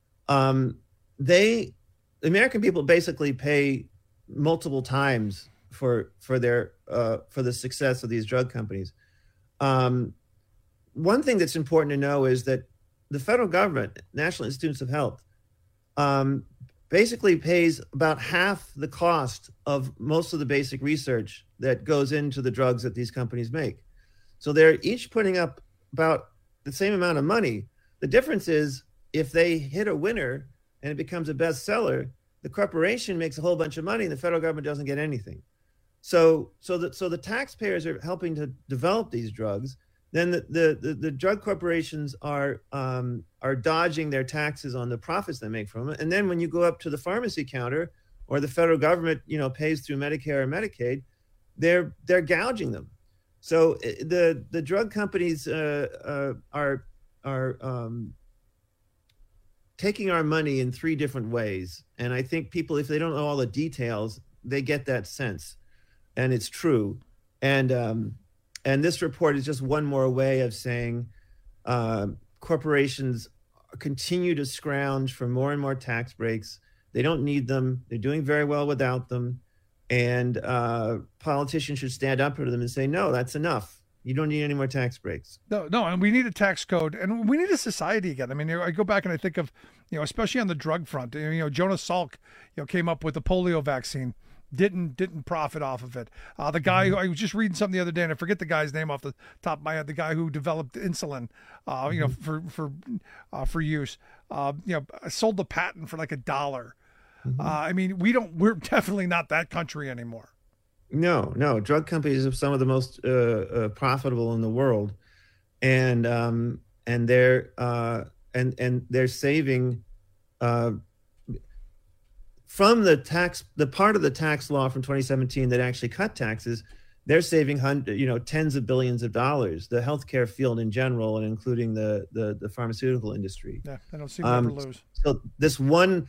the American people basically pay multiple times for the success of these drug companies. One thing that's important to know is that the federal government, National Institutes of Health, basically pays about half the cost of most of the basic research that goes into the drugs that these companies make. So they're each putting up about the same amount of money. The difference is if they hit a winner and it becomes a bestseller, the corporation makes a whole bunch of money and the federal government doesn't get anything. So the taxpayers are helping to develop these drugs. then the drug corporations are dodging their taxes on the profits they make from it. And then when you go up to the pharmacy counter, or the federal government, pays through Medicare or Medicaid, they're gouging them. So the drug companies are taking our money in three different ways. And I think people, if they don't know all the details, they get that sense, and it's true. And this report is just one more way of saying corporations continue to scrounge for more and more tax breaks. They don't need them. They're doing very well without them. And politicians should stand up to them and say, no, that's enough. You don't need any more tax breaks. No, and we need a tax code, and we need a society again. I mean, I go back and I think of, especially on the drug front, Jonas Salk, came up with the polio vaccine. Didn't profit off of it. The guy who I was just reading something the other day, and I forget the guy's name off the top of my head. The guy who developed insulin, for use, sold the patent for like $1. I mean, we're definitely not that country anymore. No. Drug companies are some of the most profitable in the world, and they're saving. From the part of the tax law from 2017 that actually cut taxes, they're saving tens of billions of dollars. The healthcare field in general, and including the pharmaceutical industry. Yeah, they don't seem to ever lose. So this one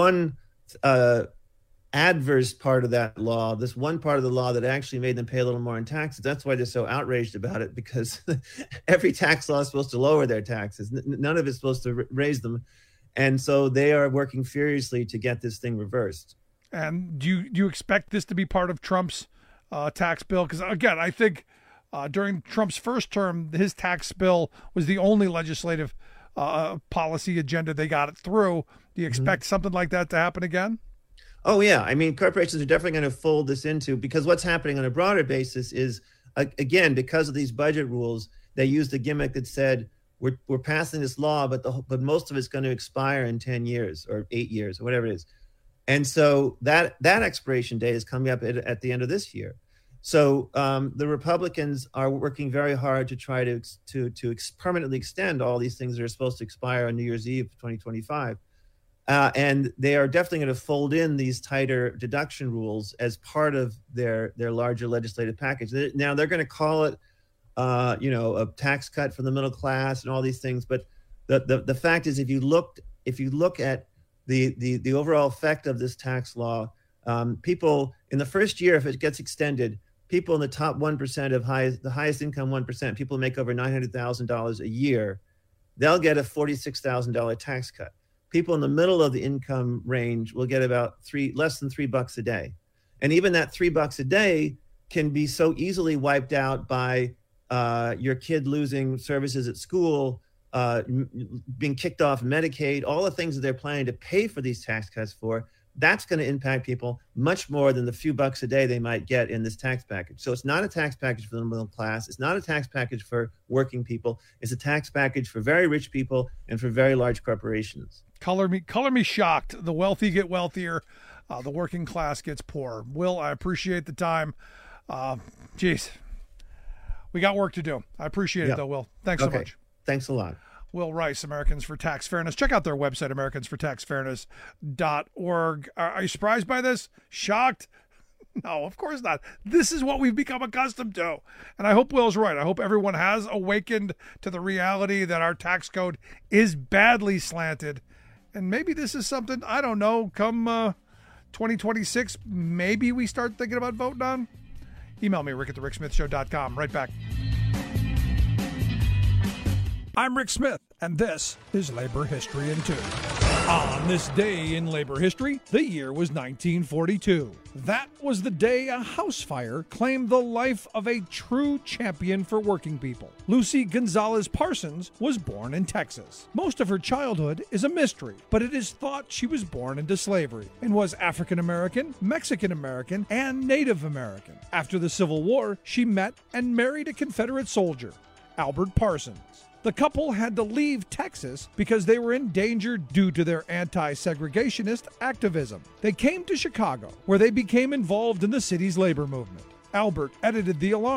adverse part of that law, this one part of the law that actually made them pay a little more in taxes. That's why they're so outraged about it, because every tax law is supposed to lower their taxes. None of it's supposed to raise them. And so they are working furiously to get this thing reversed. And do you expect this to be part of Trump's tax bill? Because, again, I think during Trump's first term, his tax bill was the only legislative policy agenda they got it through. Do you expect something like that to happen again? Oh, yeah. I mean, corporations are definitely going to fold this into, because what's happening on a broader basis is, again, because of these budget rules, they used a gimmick that said, we're passing this law, but most of it's going to expire in 10 years or 8 years or whatever it is. And so that expiration date is coming up at the end of this year. So the Republicans are working very hard to try to permanently extend all these things that are supposed to expire on New Year's Eve 2025. And they are definitely going to fold in these tighter deduction rules as part of their larger legislative package. Now they're going to call it a tax cut for the middle class and all these things. But the fact is, if you look at the overall effect of this tax law, people in the first year, if it gets extended, people in the top 1% of the highest income 1%, people who make over $900,000 a year, they'll get a $46,000 tax cut. People in the middle of the income range will get about less than $3 a day. And even that $3 a day can be so easily wiped out by your kid losing services at school, being kicked off Medicaid, all the things that they're planning to pay for these tax cuts for. That's going to impact people much more than the few bucks a day they might get in this tax package. So it's not a tax package for the middle class. It's not a tax package for working people. It's a tax package for very rich people and for very large corporations. Color me shocked. The wealthy get wealthier. The working class gets poorer. Will, I appreciate the time. Geez. We got work to do. I appreciate it, though, Will. Thanks so much. Thanks a lot. Will Rice, Americans for Tax Fairness. Check out their website, americansfortaxfairness.org. Are you surprised by this? Shocked? No, of course not. This is what we've become accustomed to. And I hope Will's right. I hope everyone has awakened to the reality that our tax code is badly slanted. And maybe this is something, I don't know, come 2026, maybe we start thinking about voting on. Email me, rick@thericksmithshow.com. Right back. I'm Rick Smith, and this is Labor History in 2. On this day in labor history, the year was 1942. That was the day a house fire claimed the life of a true champion for working people. Lucy Gonzalez Parsons was born in Texas. Most of her childhood is a mystery, but it is thought she was born into slavery and was African American, Mexican American, and Native American. After the Civil War, she met and married a Confederate soldier, Albert Parsons. The couple had to leave Texas because they were in danger due to their anti-segregationist activism. They came to Chicago, where they became involved in the city's labor movement. Albert edited The Alarm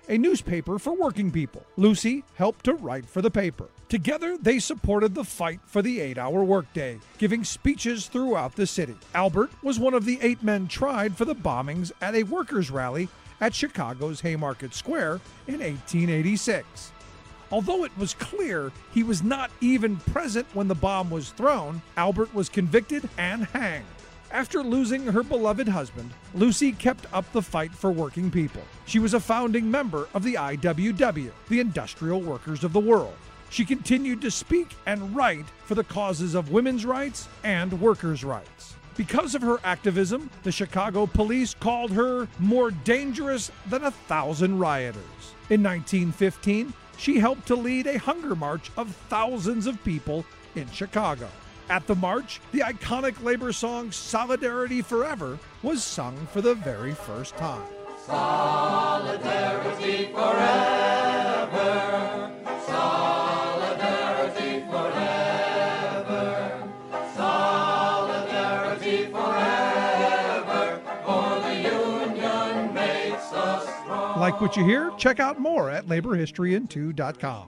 a newspaper for working people. Lucy helped to write for the paper. Together, they supported the fight for the 8-hour workday, giving speeches throughout the city. Albert was one of the 8 men tried for the bombings at a workers' rally at Chicago's Haymarket Square in 1886. Although it was clear he was not even present when the bomb was thrown, Albert was convicted and hanged. After losing her beloved husband, Lucy kept up the fight for working people. She was a founding member of the IWW, the Industrial Workers of the World. She continued to speak and write for the causes of women's rights and workers' rights. Because of her activism, the Chicago police called her more dangerous than 1,000 rioters. In 1915, she helped to lead a hunger march of thousands of people in Chicago. At the march, the iconic labor song Solidarity Forever was sung for the very first time. Solidarity forever. Solidarity forever. Solidarity forever. For the union makes us strong. Like what you hear? Check out more at laborhistoryin2.com.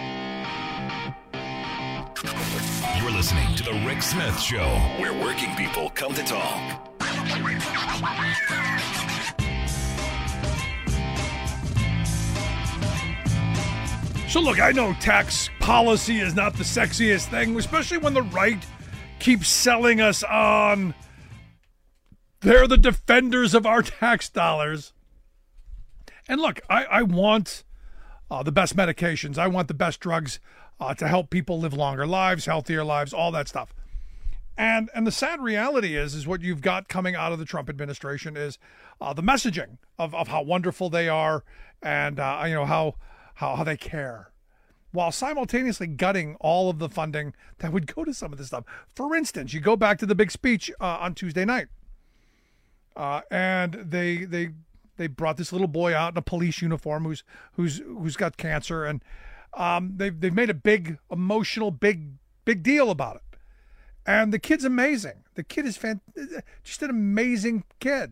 You're listening to The Rick Smith Show, where working people come to talk. So look, I know tax policy is not the sexiest thing, especially when the right keeps selling us on they're the defenders of our tax dollars. And look, I want the best medications. I want the best drugs to help people live longer lives, healthier lives, all that stuff. And the sad reality is what you've got coming out of the Trump administration is the messaging of how wonderful they are and how they care, while simultaneously gutting all of the funding that would go to some of this stuff. For instance, you go back to the big speech on Tuesday night, and they brought this little boy out in a police uniform who's got cancer, and they've made a big emotional big deal about it. And the kid's amazing. The kid is just an amazing kid.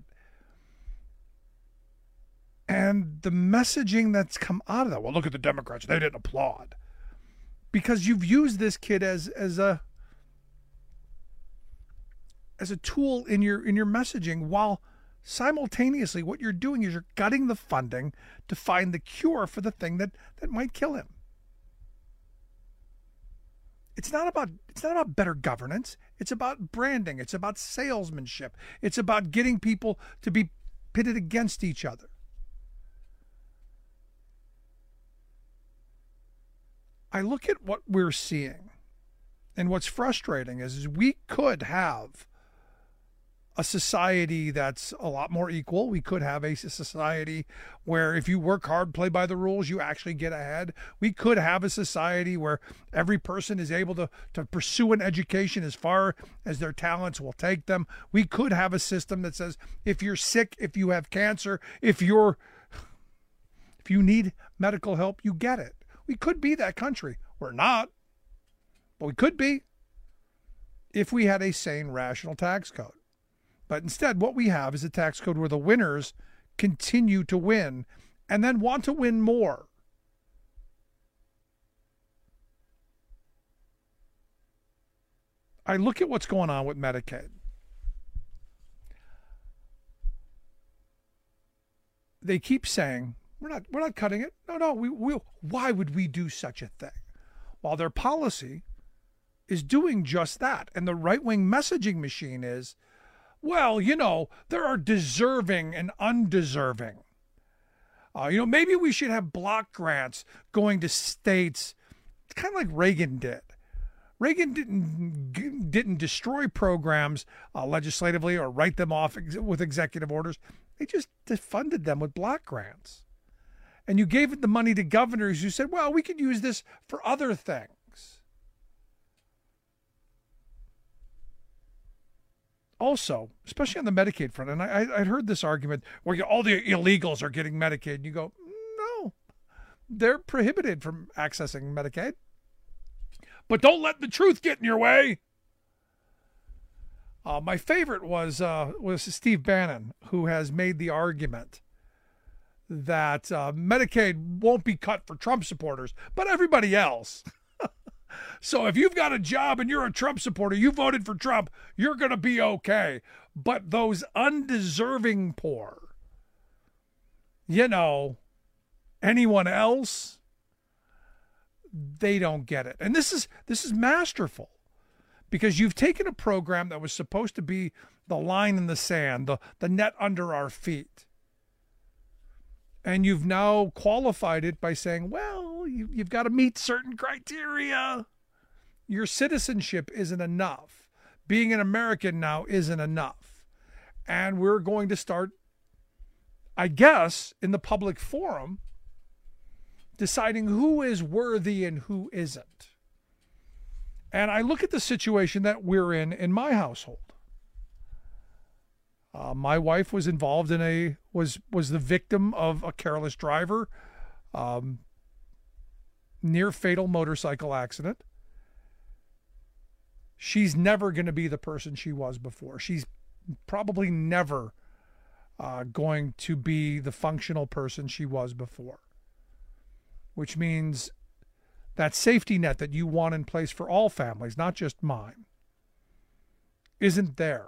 And the messaging that's come out of that, well, look at the Democrats. They didn't applaud. Because you've used this kid as a tool in your messaging, while simultaneously what you're doing is you're gutting the funding to find the cure for the thing that might kill him. It's not about better governance. It's about branding. It's about salesmanship. It's about getting people to be pitted against each other. I look at what we're seeing, and what's frustrating is we could have a society that's a lot more equal. We could have a society where if you work hard, play by the rules, you actually get ahead. We could have a society where every person is able to pursue an education as far as their talents will take them. We could have a system that says if you're sick, if you have cancer, if you need medical help, you get it. We could be that country. We're not, but we could be if we had a sane, rational tax code. But instead, what we have is a tax code where the winners continue to win and then want to win more. I look at what's going on with Medicaid. They keep saying, we're not cutting it. No, why would we do such a thing? While their policy is doing just that. And the right-wing messaging machine is, well, there are deserving and undeserving. Maybe we should have block grants going to states. It's kind of like Reagan did. Reagan didn't destroy programs legislatively or write them off with executive orders. They just funded them with block grants. And you gave the money to governors who said, well, we could use this for other things. Also, especially on the Medicaid front, and I'd heard this argument where all the illegals are getting Medicaid, and you go, no, they're prohibited from accessing Medicaid. But don't let the truth get in your way. My favorite was Steve Bannon, who has made the argument that Medicaid won't be cut for Trump supporters, but everybody else. So if you've got a job and you're a Trump supporter, you voted for Trump, you're going to be okay. But those undeserving poor, anyone else, they don't get it. And this is masterful, because you've taken a program that was supposed to be the line in the sand, the net under our feet, and you've now qualified it by saying, well, you've got to meet certain criteria. Your citizenship isn't enough. Being an American now isn't enough. And we're going to start, I guess, in the public forum, deciding who is worthy and who isn't. And I look at the situation that we're in my household. My wife was involved in was the victim of a careless driver, near fatal motorcycle accident. She's never going to be the person she was before. She's probably never going to be the functional person she was before, which means that safety net that you want in place for all families, not just mine, isn't there.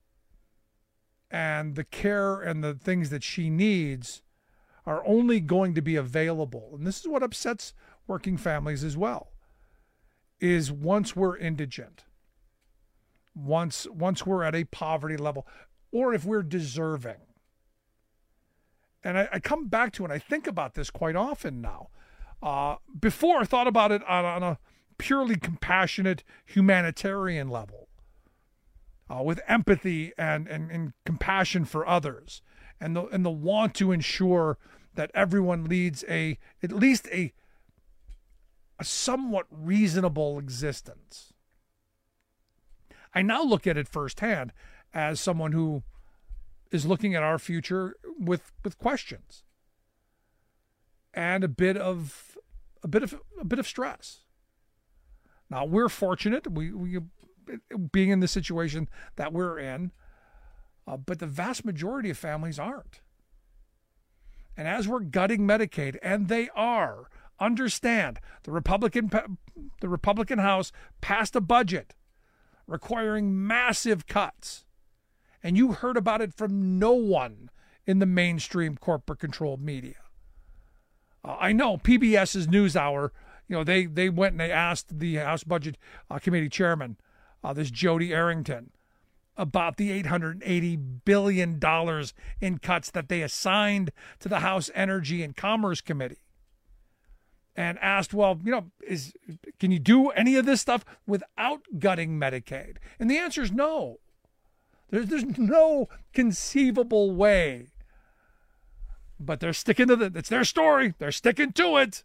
And the care and the things that she needs are only going to be available. And this is what upsets working families as well, is once we're indigent, once we're at a poverty level, or if we're deserving. And I come back to it, and I think about this quite often now. Before, I thought about it on a purely compassionate humanitarian level, with empathy and compassion for others, and the want to ensure that everyone leads at least a somewhat reasonable existence. I now look at it firsthand as someone who is looking at our future with questions and a bit of stress. Now, we're fortunate, we being in the situation that we're in, but the vast majority of families aren't. And as we're gutting Medicaid, and they are, understand the Republican House passed a budget requiring massive cuts, and you heard about it from no one in the mainstream corporate-controlled media. I know PBS's NewsHour, they went and they asked the House Budget Committee Chairman, this Jody Arrington, about the $880 billion in cuts that they assigned to the House Energy and Commerce Committee, and asked, well, can you do any of this stuff without gutting Medicaid? And the answer is no. There's no conceivable way. But they're sticking to it's their story. They're sticking to it.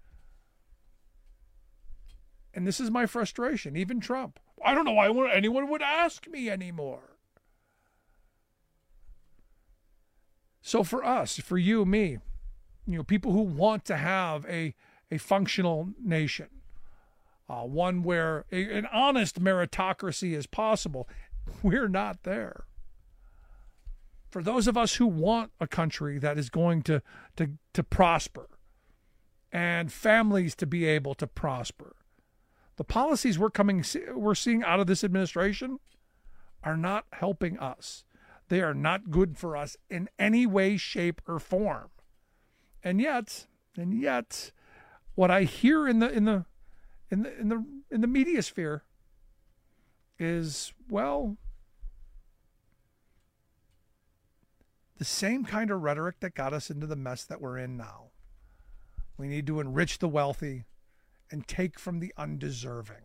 And this is my frustration. Even Trump. I don't know why anyone would ask me anymore. So for us, for you, me, people who want to have a functional nation, one where an honest meritocracy is possible, we're not there. For those of us who want a country that is going to prosper and families to be able to prosper, the policies we're seeing out of this administration are not helping us. They are not good for us in any way, shape, or form. And yet, what I hear in the media sphere is, well, the same kind of rhetoric that got us into the mess that we're in now. We need to enrich the wealthy and take from the undeserving.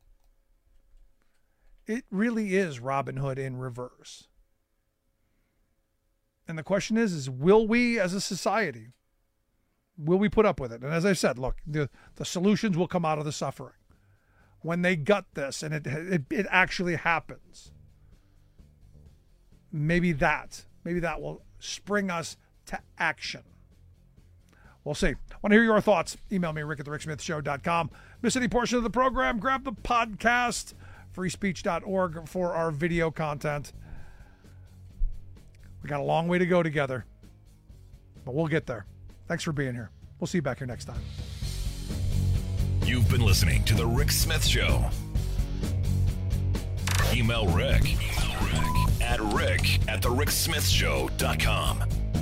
It really is Robin Hood in reverse. And the question is will we as a society, will we put up with it? And as I said, look, the solutions will come out of the suffering. When they gut this and it actually happens, maybe that will spring us to action. We'll see. Want to hear your thoughts? Email me, rick@thericksmithshow.com. Miss any portion of the program? Grab the podcast, freespeech.org, for our video content. We got a long way to go together. but we'll get there. Thanks for being here. We'll see you back here next time. You've been listening to The Rick Smith Show. Email Rick at rick@thericksmithshow.com.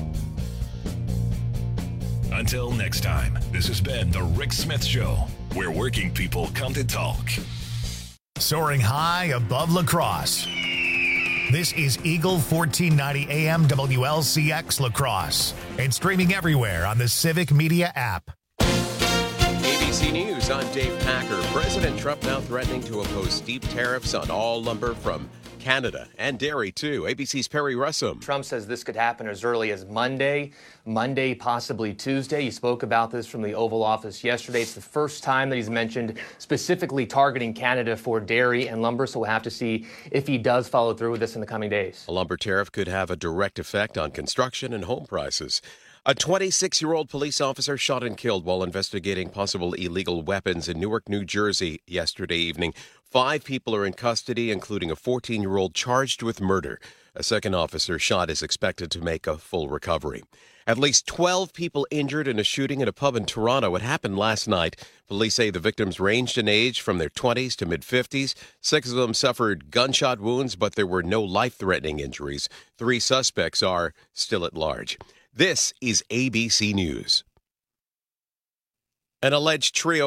Until next time, this has been The Rick Smith Show, where working people come to talk. Soaring high above La Crosse. This is Eagle 1490 AM WLCX La Crosse and streaming everywhere on the Civic Media app. ABC News, I'm Dave Packer. President Trump now threatening to impose steep tariffs on all lumber from Canada and dairy, too. ABC's Perry Russum. Trump says this could happen as early as Monday, possibly Tuesday. He spoke about this from the Oval Office yesterday. It's the first time that he's mentioned specifically targeting Canada for dairy and lumber, so we'll have to see if he does follow through with this in the coming days. A lumber tariff could have a direct effect on construction and home prices. A 26-year-old police officer shot and killed while investigating possible illegal weapons in Newark, New Jersey yesterday evening. 5 people are in custody, including a 14-year-old charged with murder. A second officer shot is expected to make a full recovery. At least 12 people injured in a shooting at a pub in Toronto. It happened last night. Police say the victims ranged in age from their 20s to mid-50s. 6 of them suffered gunshot wounds, but there were no life-threatening injuries. 3 suspects are still at large. This is ABC News. An alleged trio